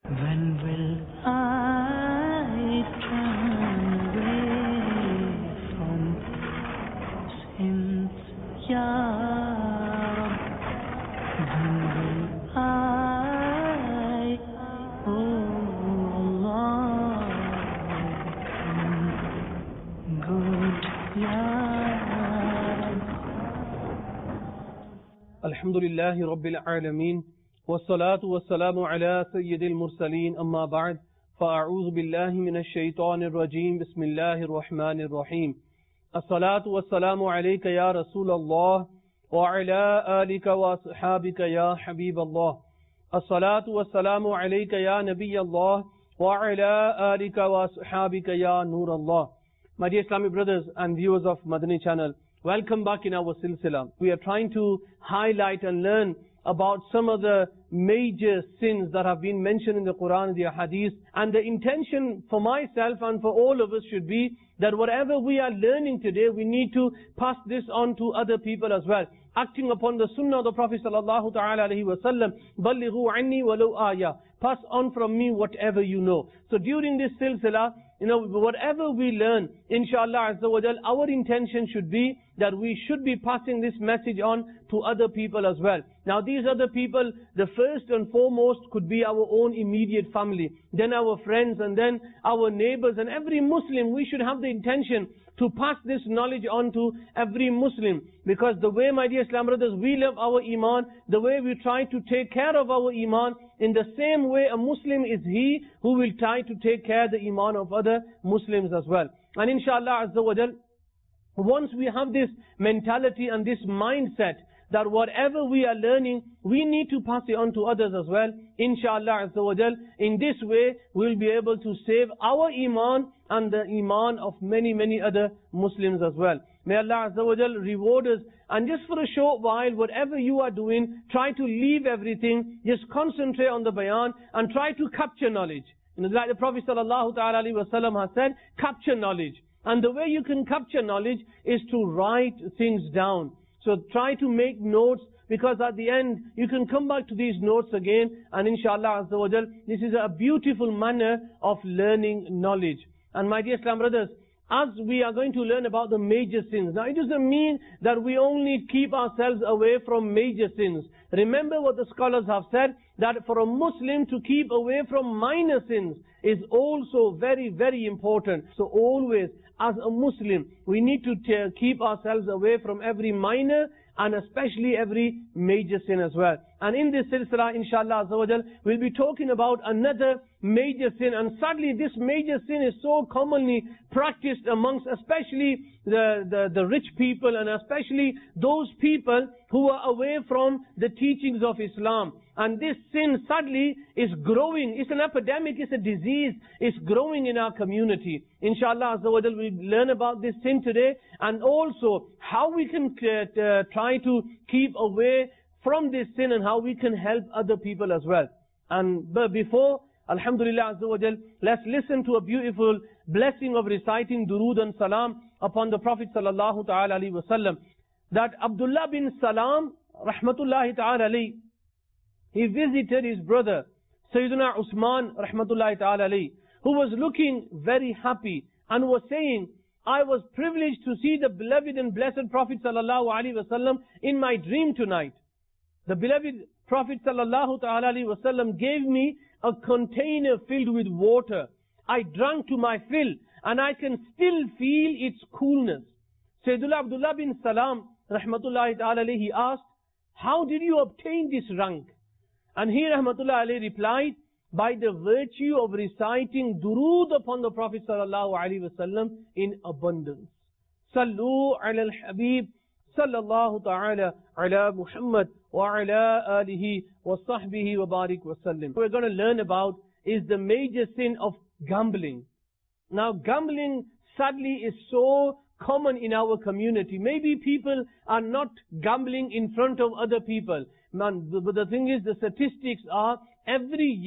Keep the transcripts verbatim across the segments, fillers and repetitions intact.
When will I turn away from sins, Ya Rab? When will I, oh Allah, become good, Ya Rab? Alhamdulillahi Rabbil Alameen. والصلاة والسلام على سيد المرسلين أما بعد فأعوذ بالله من الشيطان الرجيم بسم الله الرحمن الرحيم الصلاة والسلام عليك يا رسول الله وعلى آلك وصحابك يا حبيب الله الصلاة والسلام عليك يا نبي الله وعلى آلك وصحابك يا نور الله. My dear Islamic brothers and viewers of Madani channel, welcome back in our silsila. We are trying to highlight and learn about some of the major sins that have been mentioned in the Quran and the Hadith. And the intention for myself and for all of us should be that whatever we are learning today, we need to pass this on to other people as well. Acting upon the sunnah of the Prophet sallallahu ta'ala alayhi wa sallam, بَلِّغُوا عَنِّي وَلَوْ آيَةً. Pass on from me whatever you know. So during this silsila, you know, whatever we learn, inshallah azza wa jal, our intention should be that we should be passing this message on to other people as well. Now these other people, the first and foremost could be our own immediate family, then our friends, and then our neighbors, and every Muslim. We should have the intention to pass this knowledge on to every Muslim, because the way, my dear Islam brothers, we love our Iman, the way we try to take care of our Iman, in the same way a Muslim is he who will try to take care of the Iman of other Muslims as well. And inshallah azza wa jal, once we have this mentality and this mindset that whatever we are learning, we need to pass it on to others as well, inshallah azza wa jal, in this way we'll be able to save our Iman and the Iman of many, many other Muslims as well. May Allah azza wa jal reward us. And just for a short while, whatever you are doing, try to leave everything, just concentrate on the bayan and try to capture knowledge. You know, like the Prophet sallallahu ta'ala alayhi wa sallam has said, capture knowledge. And the way you can capture knowledge is to write things down. So try to make notes, because at the end, you can come back to these notes again, and inshallah azza wa jal, this is a beautiful manner of learning knowledge. And my dear Islam brothers, as we are going to learn about the major sins, now it doesn't mean that we only keep ourselves away from major sins. Remember what the scholars have said, that for a Muslim to keep away from minor sins is also very, very important. So always, as a Muslim, we need to t- keep ourselves away from every minor and especially every major sin as well. And in this silsila, inshallah azza wa jal, we'll be talking about another major sin. And sadly, this major sin is so commonly practiced amongst especially the, the, the rich people, and especially those people who are away from the teachings of Islam. And this sin, sadly, is growing. It's an epidemic, it's a disease. It's growing in our community. Inshallah azza wa jal, we learn about this sin today, and also how we can uh, uh, try to keep away from this sin, and how we can help other people as well. And but before, alhamdulillah azza wa jal, let's listen to a beautiful blessing of reciting durood and salam upon the Prophet sallallahu ta'ala alayhi wa sallam. That Abdullah bin Salam, rahmatullahi ta'ala alayhi, he visited his brother, Sayyidina Usman, rahmatullahi ta'ala alayhi, who was looking very happy and was saying, I was privileged to see the beloved and blessed Prophet sallallahu alayhi wa sallam in my dream tonight. The beloved Prophet sallallahu ta'ala alayhi wa sallam gave me a container filled with water. I drank to my fill, and I can still feel its coolness. Sayyidullah Abdullah bin Salam, rahmatullahi ta'ala alayhi, he asked, how did you obtain this rank? And he, rahmatullahi alayhi, replied, by the virtue of reciting durood upon the Prophet sallallahu alayhi wa sallam in abundance. Sallu ala al-Habib, sallallahu ta'ala ala Muhammad wa ala alihi wa sahbihi wa barik wa sallim. What we're going to learn about is the major sin of gambling. Now gambling sadly is so common in our community. Maybe people are not gambling in front of other people. Man, but the thing is, the statistics are every year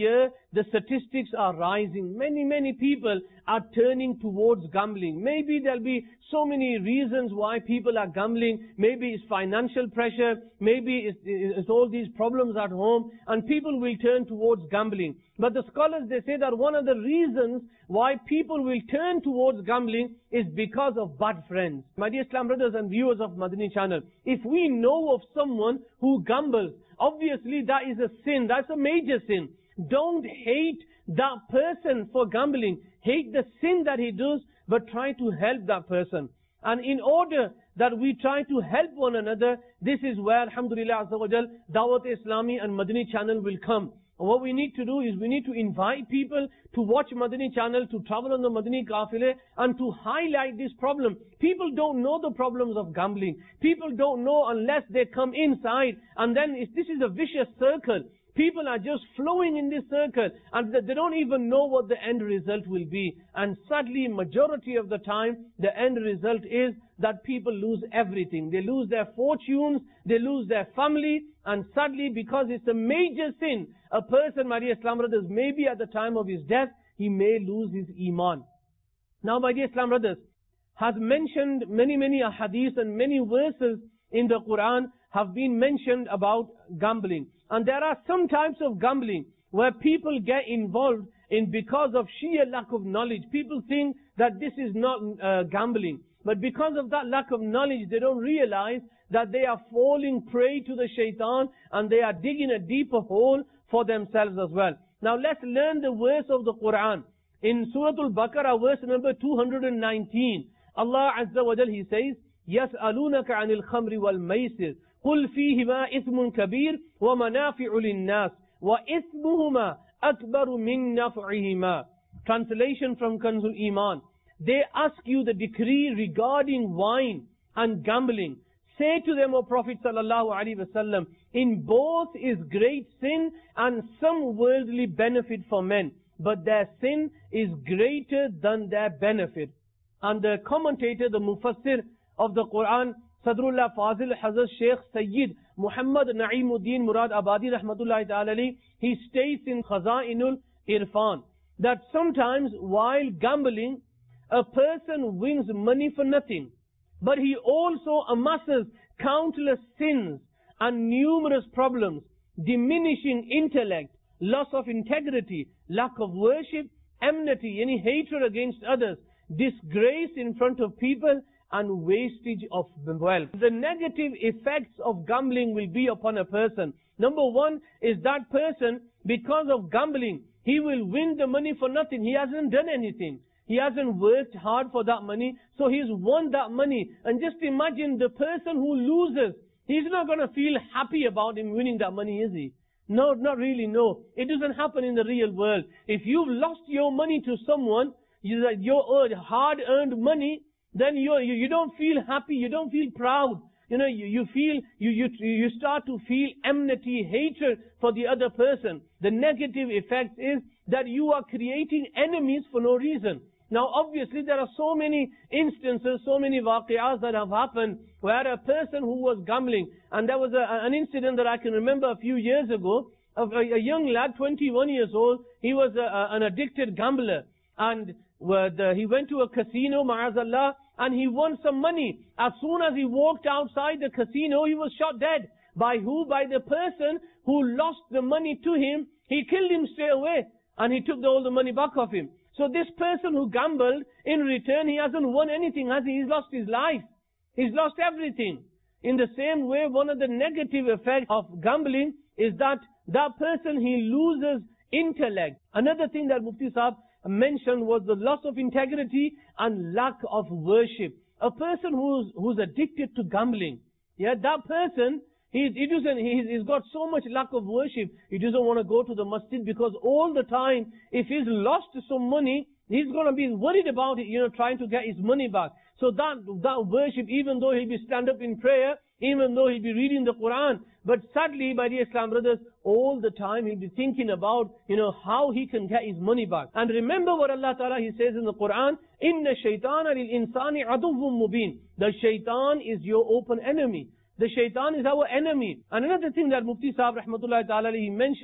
the statistics are rising. Many, many people are turning towards gambling. Maybe there'll be so many reasons why people are gambling. Maybe it's financial pressure. Maybe it's, it's all these problems at home. And people will turn towards gambling. But the scholars, they say that one of the reasons why people will turn towards gambling is because of bad friends. My dear Islam brothers and viewers of Madani channel, if we know of someone who gambles, obviously that is a sin. That's a major sin. Don't hate that person for gambling. Hate the sin that he does, but try to help that person. And in order that we try to help one another, this is where, alhamdulillah azza wa jal, Dawat Islami and Madani channel will come. And what we need to do is we need to invite people to watch Madani channel, to travel on the Madani Qafile, and to highlight this problem. People don't know the problems of gambling. People don't know unless they come inside. And then if this is a vicious circle. People are just flowing in this circle and they don't even know what the end result will be. And sadly, majority of the time, the end result is that people lose everything. They lose their fortunes, they lose their family, and sadly, because it's a major sin, a person, my dear Islam brothers, maybe at the time of his death, he may lose his iman. Now, my dear Islam brothers, has mentioned many, many ahadith and many verses in the Quran have been mentioned about gambling. And there are some types of gambling where people get involved in because of sheer lack of knowledge. People think that this is not uh, gambling. But because of that lack of knowledge, they don't realize that they are falling prey to the shaitan and they are digging a deeper hole for themselves as well. Now let's learn the verse of the Quran. In Surah Al-Baqarah, verse number two hundred nineteen, Allah Azza wa Jal, He says, يَسْأَلُونَكَ عَنِ الْخَمْرِ وَالْمَيْسِرِ قُلْ فِيهِمَا إِثْمٌ كَبِيرٌ وَمَنَافِعُ لِلنَّاسِ وَإِثْمُهُمَا أَكْبَرُ مِنْ نَفْعِهِمَا. Translation from Kanzul Iman. They ask you the decree regarding wine and gambling. Say to them, O Prophet sallallahu alaihi wasallam, in both is great sin and some worldly benefit for men, but their sin is greater than their benefit. And the commentator, the Mufassir of the Quran, Sadrullah Fazil Hazrat Sheikh Sayyid Muhammad Na'imuddin Murad Abadi Rahmatullahi Ta'ala, he states in Khaza'inul Irfan that sometimes while gambling, a person wins money for nothing, but he also amasses countless sins and numerous problems, diminishing intellect, loss of integrity, lack of worship, enmity, any hatred against others, disgrace in front of people, and wastage of wealth. The negative effects of gambling will be upon a person. Number one is that person, because of gambling, he will win the money for nothing. He hasn't done anything. He hasn't worked hard for that money, so he's won that money. And just imagine the person who loses, he's not going to feel happy about him winning that money, is he? No, not really, no. It doesn't happen in the real world. If you've lost your money to someone, your hard-earned money, then you, you you don't feel happy, you don't feel proud. You know, you, you feel, you, you, you start to feel enmity, hatred for the other person. The negative effect is that you are creating enemies for no reason. Now obviously there are so many instances, so many waqi'ahs that have happened where a person who was gambling, and there was a, an incident that I can remember a few years ago, of a, a young lad, twenty-one years old, he was a, a, an addicted gambler, and the, he went to a casino, ma'azallah, and he won some money. As soon as he walked outside the casino, he was shot dead. By who? By the person who lost the money to him. He killed him straight away, and he took the, all the money back of him. So this person who gambled, in return, he hasn't won anything, has he? He's lost his life. He's lost everything. In the same way, one of the negative effects of gambling is that that person, he loses intellect. Another thing that Mufti Sahib mentioned was the loss of integrity and lack of worship. A person who's who's addicted to gambling, yeah, that person, he, he doesn't, he's, he's got so much lack of worship, he doesn't want to go to the masjid, because all the time, if he's lost some money, he's going to be worried about it, you know, trying to get his money back. So that, that worship, even though he'll be stand up in prayer, even though he'll be reading the Quran, but sadly, my dear Islam brothers, all the time he'll be thinking about, you know, how he can get his money back. And remember what Allah Ta'ala, He says in the Quran, إِنَّ الشَّيْطَانَ لِلْإِنسَانِ عَدُوٌّ مُبِينٌ. The shaitan is your open enemy. The shaitan is our enemy. And another thing that Mufti Sahib Rahmatullahi Ta'ala, he mentions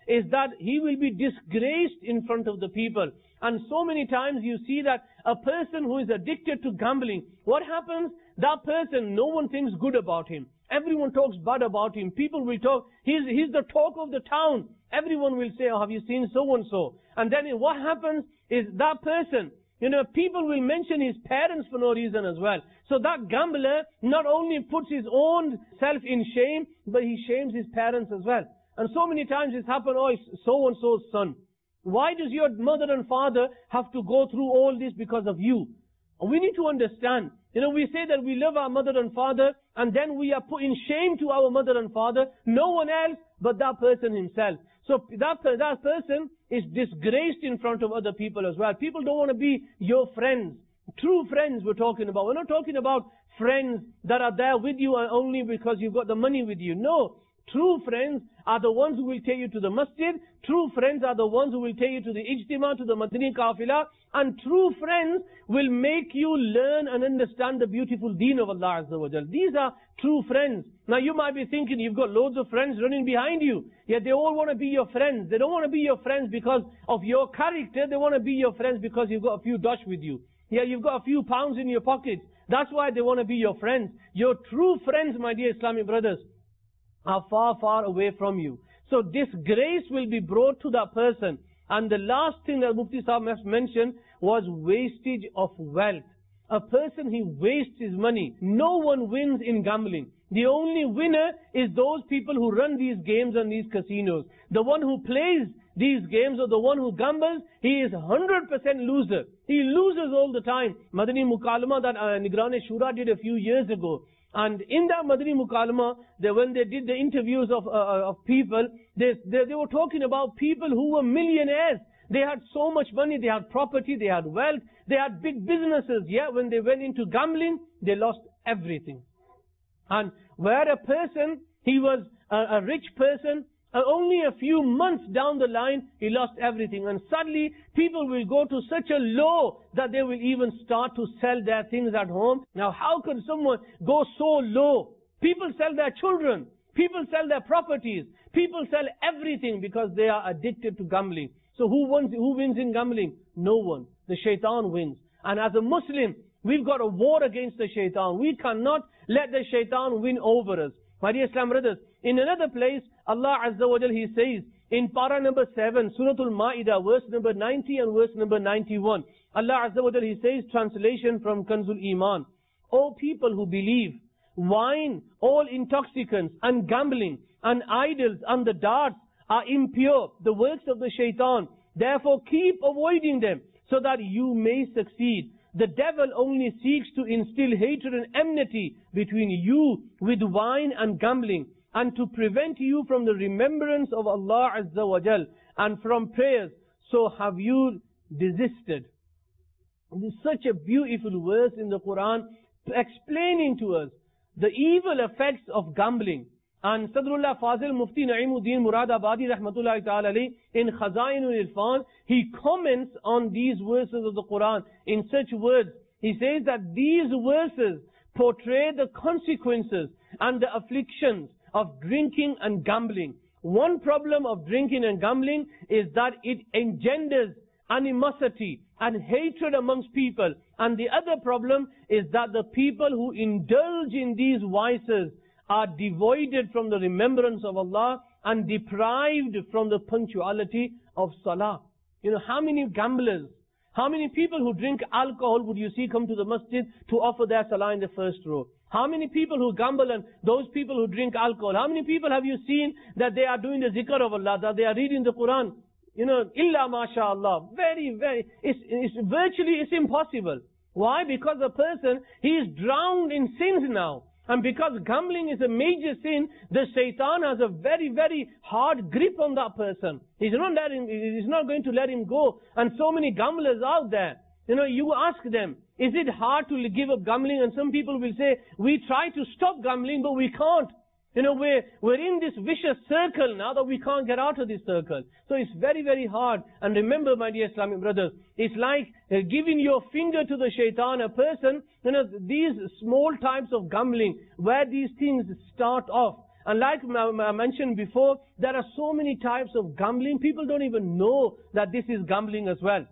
is that he will be disgraced in front of the people. And so many times you see that a person who is addicted to gambling, what happens? That person, no one thinks good about him. Everyone talks bad about him. People will talk, he's, he's the talk of the town. Everyone will say, oh, have you seen so-and-so? And then what happens is that person, you know, people will mention his parents for no reason as well. So that gambler not only puts his own self in shame, but he shames his parents as well. And so many times it's happened, oh, it's so-and-so's son. Why does your mother and father have to go through all this because of you? We need to understand. You know, we say that we love our mother and father, and then we are put in shame to our mother and father. No one else but that person himself. So that, that person is disgraced in front of other people as well. People don't want to be your friends. True friends we're talking about. We're not talking about friends that are there with you only because you've got the money with you. No. True friends are the ones who will take you to the masjid. True friends are the ones who will take you to the ijtima, to the Madani Kafilah. And true friends will make you learn and understand the beautiful deen of Allah Azza wa Jal. These are true friends. Now you might be thinking you've got loads of friends running behind you. Yet they all want to be your friends. They don't want to be your friends because of your character. They want to be your friends because you've got a few dosh with you. Yeah, you've got a few pounds in your pocket. That's why they want to be your friends. Your true friends, my dear Islamic brothers, are far, far away from you. So disgrace will be brought to that person. And the last thing that Mufti Sahib mentioned was wastage of wealth. A person, he wastes his money. No one wins in gambling. The only winner is those people who run these games and these casinos. The one who plays these games or the one who gambles, he is one hundred percent loser. He loses all the time. Madani Mukalama that uh, Nigran Shura did a few years ago. And in that Madani Mukalama, they, when they did the interviews of, uh, of people, they, they, they were talking about people who were millionaires. They had so much money, they had property, they had wealth, they had big businesses. Yet when they went into gambling, they lost everything. And where a person, he was a, a rich person, uh, only a few months down the line, he lost everything. And suddenly, people will go to such a low that they will even start to sell their things at home. Now, how could someone go so low? People sell their children. People sell their properties. People sell everything because they are addicted to gambling. So who wins, who wins in gambling? No one. The shaitan wins. And as a Muslim, we've got a war against the shaitan. We cannot let the shaitan win over us. My dear Islam brothers, in another place, Allah Azza wa Jal, He says, in para number seven, Surah Al-Ma'idah, verse number ninety and verse number ninety-one, Allah Azza wa Jal, He says, translation from Kanzul Iman, O people who believe, wine, all intoxicants, and gambling, and idols, and the darts are impure, the works of the shaitan. Therefore keep avoiding them, so that you may succeed. The devil only seeks to instill hatred and enmity between you with wine and gambling, and to prevent you from the remembrance of Allah Azza wa Jal, and from prayers. So have you desisted? This is such a beautiful verse in the Quran, explaining to us the evil effects of gambling. And Sadrullah Fazil Mufti Na'imuddin Muradabadi Rahmatullahi Ta'ala alayhi, in Khazainul Irfan, he comments on these verses of the Quran in such words. He says that these verses portray the consequences and the afflictions of drinking and gambling. One problem of drinking and gambling is that it engenders animosity and hatred amongst people. And the other problem is that the people who indulge in these vices are devoided from the remembrance of Allah and deprived from the punctuality of salah. You know, how many gamblers, how many people who drink alcohol would you see come to the masjid to offer their salah in the first row? How many people who gamble and those people who drink alcohol, how many people have you seen that they are doing the zikr of Allah, that they are reading the Quran? You know, illa mashallah, very, very, it's, it's virtually, it's impossible. Why? Because a person, he is drowned in sins now. And because gambling is a major sin, the shaitan has a very, very hard grip on that person. He's not letting, he's not going to let him go. And so many gamblers out there, you know, you ask them, is it hard to give up gambling? And some people will say, we try to stop gambling, but we can't. You know, we're, we're in this vicious circle now that we can't get out of this circle. So it's very, very hard. And remember, my dear Islamic brothers, it's like uh, giving your finger to the shaitan, a person, you know, these small types of gambling, where these things start off. And like I mentioned before, there are so many types of gambling. People don't even know that this is gambling as well.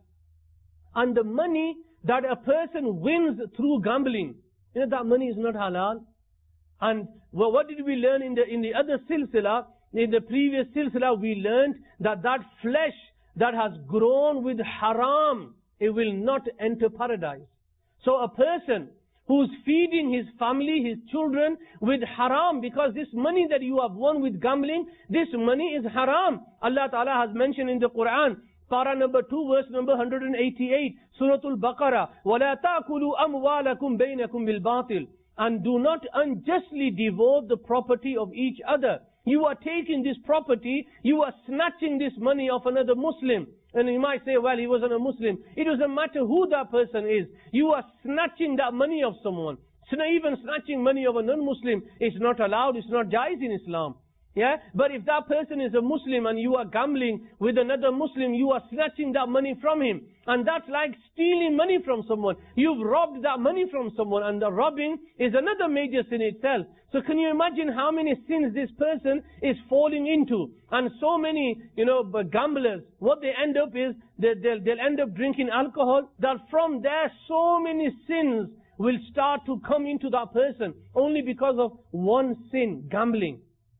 And the money that a person wins through gambling, you know, that money is not halal. And well, what did we learn in the in the other silsila? In the previous silsila, we learned that that flesh that has grown with haram, it will not enter paradise. So a person who's feeding his family, his children with haram, because this money that you have won with gambling, this money is haram. Allah Ta'ala has mentioned in the Quran, Para number two, verse number one hundred eighty-eight, Surah Al-Baqarah, وَلَا تَأْكُلُوا أَمْوَالَكُمْ بَيْنَكُمْ بِالْبَاطِلِ. And do not unjustly devote the property of each other. You are taking this property, you are snatching this money of another Muslim. And you might say, well, he wasn't a Muslim. It doesn't matter who that person is. You are snatching that money of someone. So even snatching money of a non-Muslim is not allowed, it's not jaiz in Islam. Yeah, but if that person is a Muslim and you are gambling with another Muslim, you are snatching that money from him. And that's like stealing money from someone. You've robbed that money from someone, and the robbing is another major sin itself. So can you imagine how many sins this person is falling into? And so many, you know, gamblers, what they end up is, they, they'll, they'll end up drinking alcohol, that from there so many sins will start to come into that person, only because of one sin, gambling.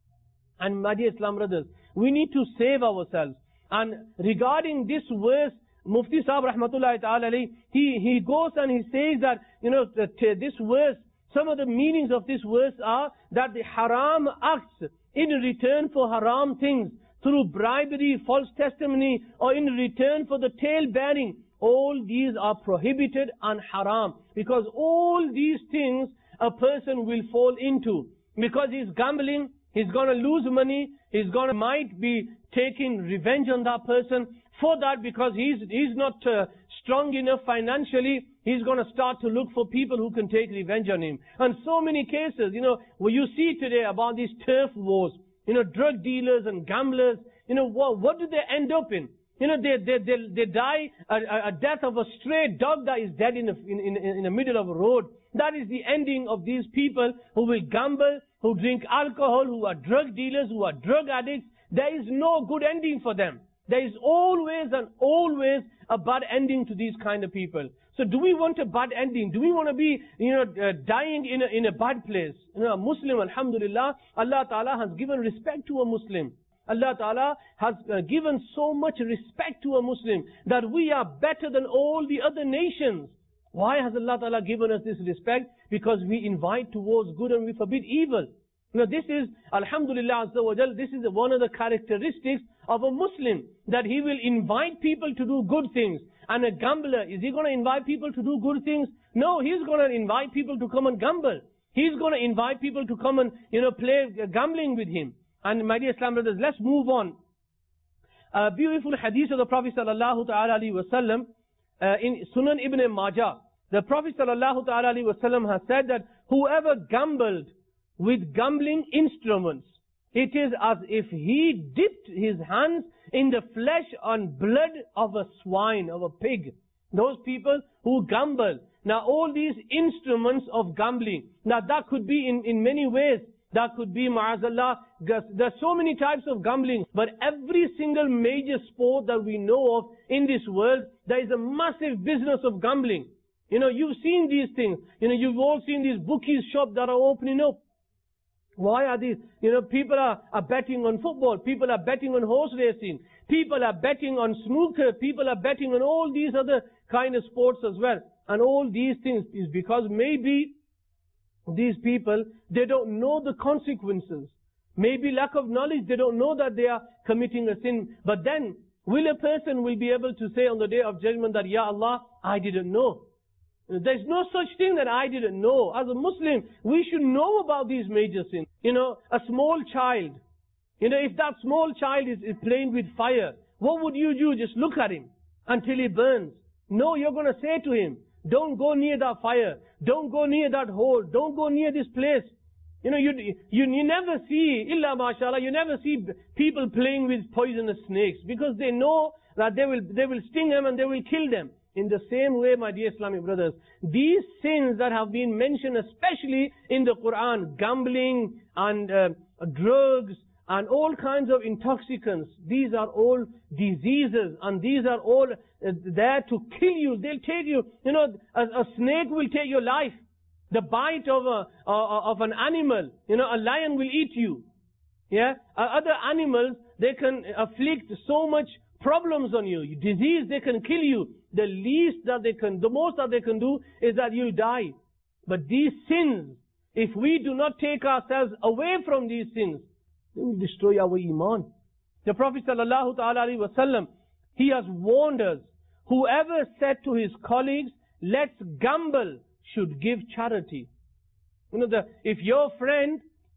And my dear Islam brothers, we need to save ourselves. And regarding this verse, Mufti Sahib Rahmatullahi Ta'ala alayhi, he, he goes and he says that, you know, that, uh, this verse, some of the meanings of this verse are that the haram acts in return for haram things, through bribery, false testimony, or in return for the tale bearing. All these are prohibited and haram, because all these things a person will fall into. Because he's gambling, he's going to lose money, he's going to might be taking revenge on that person. For that, because he's he's not uh, strong enough financially, he's going to start to look for people who can take revenge on him. And so many cases, you know, where you see today about these turf wars, you know, drug dealers and gamblers, you know, what, what do they end up in? You know, they they they, they die a, a death of a stray dog that is dead in, a, in, in, in the middle of a road. That is the ending of these people who will gamble, who drink alcohol, who are drug dealers, who are drug addicts. There is no good ending for them. There is always and always a bad ending to these kind of people. So do we want a bad ending? Do we want to be, you know, uh, dying in a, in a bad place? You know, a Muslim, alhamdulillah, Allah Ta'ala has given respect to a Muslim. Allah Ta'ala has uh, given so much respect to a Muslim that we are better than all the other nations. Why has Allah Ta'ala given us this respect? Because we invite towards good and we forbid evil. Now this is, alhamdulillah azza wa jal, this is one of the characteristics of a Muslim, that he will invite people to do good things. And a gambler, is he going to invite people to do good things? No, he's going to invite people to come and gamble. He's going to invite people to come and, you know, play gambling with him. And my dear Islam brothers, let's move on. A beautiful hadith of the Prophet sallallahu ta'ala alayhi wa sallam, uh, in Sunan Ibn Majah. The Prophet sallallahu ta'ala alayhi wa sallam has said that whoever gambled with gambling instruments, it is as if he dipped his hands in the flesh and blood of a swine, of a pig. Those people who gamble. Now all these instruments of gambling, now that could be in, in many ways. That could be, ma'azallah, there's so many types of gambling. But every single major sport that we know of in this world, there is a massive business of gambling. You know, you've seen these things. You know, you've all seen these bookies shops that are opening up. Why are these? You know, people are, are betting on football. People are betting on horse racing. People are betting on snooker. People are betting on all these other kind of sports as well. And all these things is because maybe these people, they don't know the consequences. Maybe lack of knowledge, they don't know that they are committing a sin. But then, will a person will be able to say on the day of judgment that, Ya Allah, I didn't know. There's no such thing that I didn't know. As a Muslim, we should know about these major sins. You know, a small child. You know, if that small child is, is playing with fire, what would you do? Just look at him until he burns. No, you're going to say to him, don't go near that fire. Don't go near that hole. Don't go near this place. You know, you, you, you never see, illa mashallah, you never see people playing with poisonous snakes, because they know that they will, they will sting them and they will kill them. In the same way, my dear Islamic brothers, these sins that have been mentioned, especially in the Quran, gambling and uh, drugs and all kinds of intoxicants, these are all diseases, and these are all uh, there to kill you. They'll take you, you know, a, a snake will take your life. The bite of a uh, of an animal, you know, a lion will eat you. Yeah, uh, other animals, they can afflict so much problems on you. Disease, they can kill you. The least that they can, the most that they can do is that you'll die. But these sins, if we do not take ourselves away from these sins, they will destroy our iman. The Prophet sallallahu ta'ala alaihi wasallam, he has warned us, whoever said to his colleagues, let's gamble, should give charity. You know, the, if your friend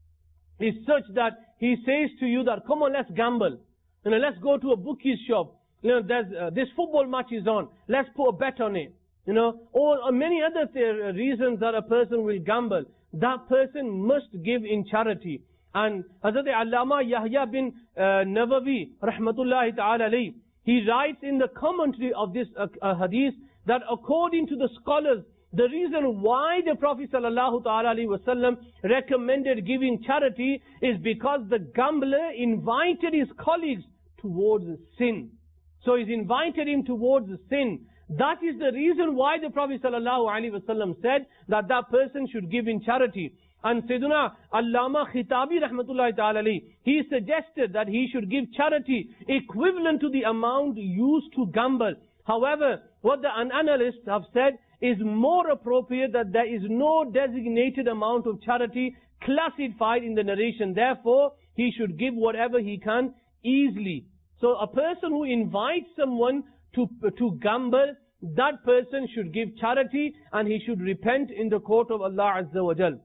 is such that he says to you that, come on, let's gamble. You know, let's go to a bookie's shop. You know, there's, uh, this football match is on. Let's put a bet on it. You know, or, or many other th- reasons that a person will gamble. That person must give in charity. And Hazrat Allama Yahya bin uh, Nawawi, rahmatullahi ta'ala alayhi, he writes in the commentary of this uh, uh, hadith that according to the scholars, the reason why the Prophet sallallahu ta'ala alayhi wasallam recommended giving charity is because the gambler invited his colleagues towards sin. So he's invited him towards sin. That is the reason why the Prophet sallallahu alayhi wasallam said that that person should give in charity. And Sayyiduna Allama Khitabi rahmatullahi ta'ala alayhi, he suggested that he should give charity equivalent to the amount used to gamble. However, what the analysts have said is more appropriate that there is no designated amount of charity classified in the narration. Therefore, he should give whatever he can easily. So a person who invites someone to, to gamble, that person should give charity and he should repent in the court of Allah Azza wa Jal.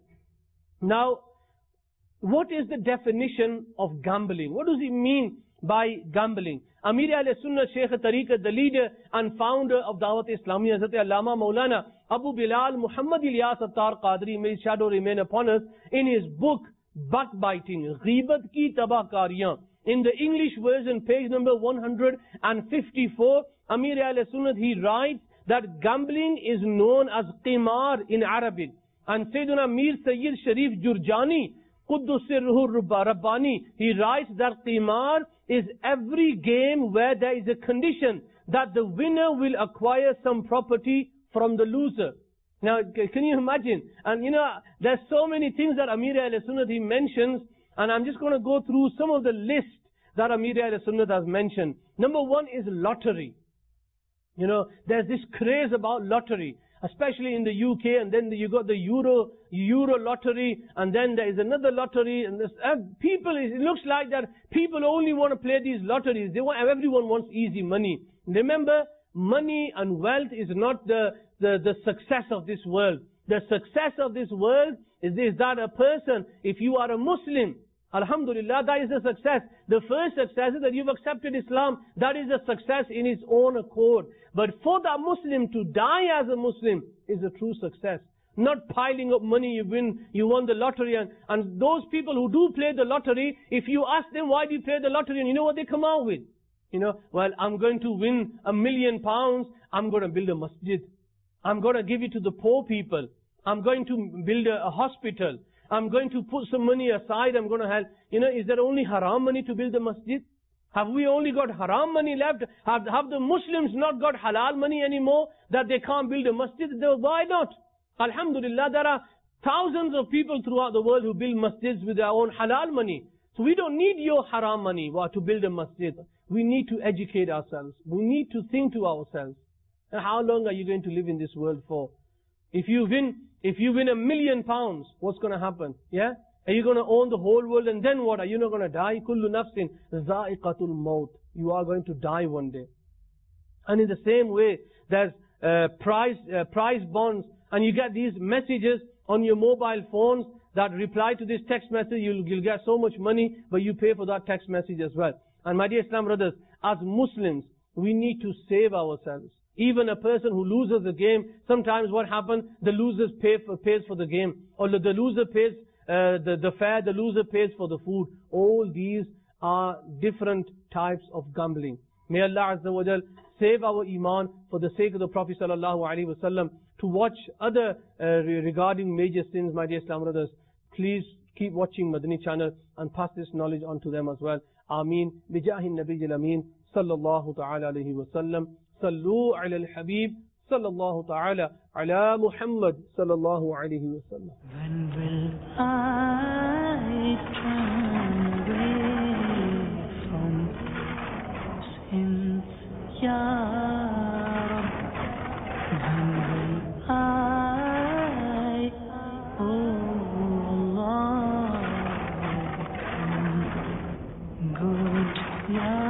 Now, what is the definition of gambling? What does it mean by gambling? Amir al-Sunnah Shaykh Tariqat, the leader and founder of Dawat Islami, Hazrat Allama Maulana Abu Bilal Muhammad Ilyas Attar Qadri, may his shadow remain upon us, in his book Backbiting, Ghibat Ki Tabahkariyan, in the English version, page number one hundred fifty-four, Amir al-Sunnah, he writes that gambling is known as qimar in Arabic. And Sayyiduna Mir Sayyid Sharif Jurjani, Quddus Sirruhu Rabbani, he writes that qimar is every game where there is a condition that the winner will acquire some property from the loser. Now, can you imagine? And you know, there's so many things that Amir al-Sunnah he mentions, and I'm just going to go through some of the lists that Amir al-Sunnah has mentioned. Number one is lottery. You know, there's this craze about lottery, especially in the U K, and then you got the Euro Euro lottery, and then there is another lottery, and this, uh, people, it looks like that people only want to play these lotteries. They want, everyone wants easy money. Remember, money and wealth is not the, the, the success of this world. The success of this world is, is that a person, if you are a Muslim, alhamdulillah, that is a success. The first success is that you've accepted Islam. That is a success in its own accord. But for that Muslim to die as a Muslim is a true success. Not piling up money, you win, you won the lottery. And, and those people who do play the lottery, if you ask them why do you play the lottery, and you know what they come out with? You know, well, I'm going to win a million pounds, I'm going to build a masjid. I'm going to give it to the poor people. I'm going to build a, a hospital. I'm going to put some money aside, I'm going to help. You know, is there only haram money to build a masjid? Have we only got haram money left? Have, have the Muslims not got halal money anymore that they can't build a masjid? Why not? Alhamdulillah, there are thousands of people throughout the world who build masjids with their own halal money. So we don't need your haram money to build a masjid. We need to educate ourselves. We need to think to ourselves. And how long are you going to live in this world for? If you win, if you win a million pounds, what's going to happen? Yeah? Are you going to own the whole world, and then what? Are you not going to die? Kullu nafsin za'iqatul maut. You are going to die one day. And in the same way, there's uh, prize uh, prize bonds, and you get these messages on your mobile phones that reply to this text message. You'll, you'll get so much money, but you pay for that text message as well. And my dear Islam brothers, as Muslims, we need to save ourselves. Even a person who loses a game, sometimes what happens, the loser pay for, pays for the game, or the, the loser pays uh, the, the fare, the loser pays for the food. All these are different types of gambling. May Allah Azza wa Jal save our iman for the sake of the Prophet sallallahu alaihi wasallam, to watch other uh, re- regarding major sins, my dear Islam brothers. Please keep watching Madani channel and pass this knowledge on to them as well. Ameen. Bijahi Nabiyil Ameen. Sallallahu ta'ala alayhi wa sallam. Sallu ala al-Habib. Sallallahu ta'ala ala Muhammad. Sallallahu alayhi wa sallam. When will I turn away from sins, Ya Rab? When will I, oh Allah, good Ya